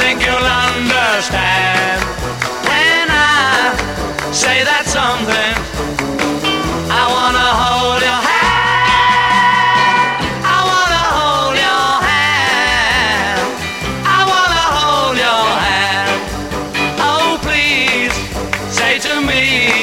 think you'll understand when I say that something. I wanna hold your hand. I wanna hold your hand. I wanna hold your hand. Oh, please say to me,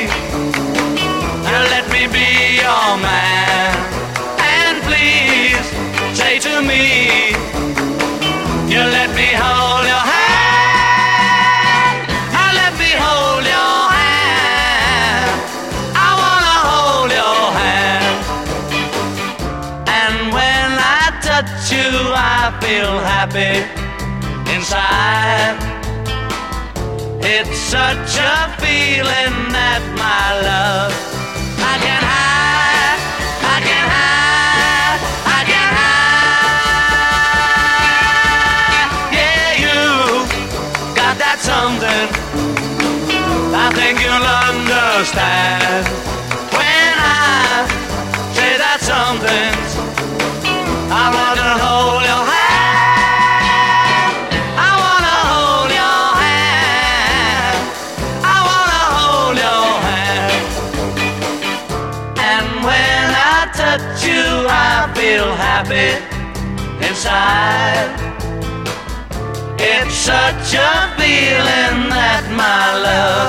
let me be your man. And please say to me, you let me hold your hand. Let me hold your hand. I wanna hold your hand. And when I touch you, I feel happy inside. It's such a feeling that my love I can hide, I can hide, I can hide. Yeah, you got that something I think you'll understand when I say that something. I wanna hold your hand. I wanna hold your hand. I wanna hold your hand. And when I touch you, I feel happy inside. It's such a feeling that my love